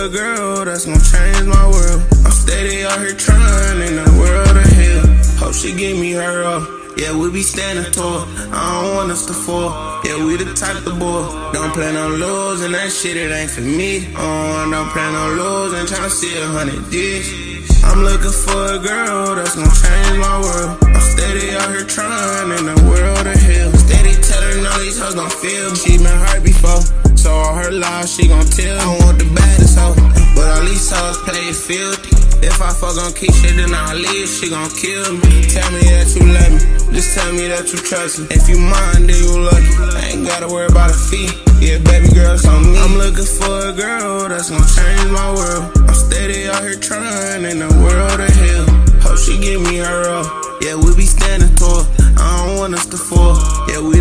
a girl that's gon' change my world. I'm steady out here trying in the world of hell. Hope she give me her up. Yeah, we be standing tall. I don't want us to fall. Yeah, we the type to ball. Don't plan on losing, that shit, it ain't for me. Don't plan on losing, tryna see 100 D's. I'm looking for a girl that's gon' change my world. I'm steady out here trying in the world of hell. Steady telling all these hoes gon' feel me. She been hurt before, so all her lies she gon' tell. I want the baddest hoe, but all these hoes play it filthy. If I fuck on Keisha, then I'll leave, she gon' kill me. Tell me that you love me, just tell me that you trust me. If you mine, then you lucky, I ain't gotta worry about a fee. Yeah, baby girl, it's on me. I'm looking for a girl that's gon' change my world. I'm steady out here trying in the world of hell. Hope she give me her all. Yeah, we be standing tall, I don't want us to fall. Yeah, we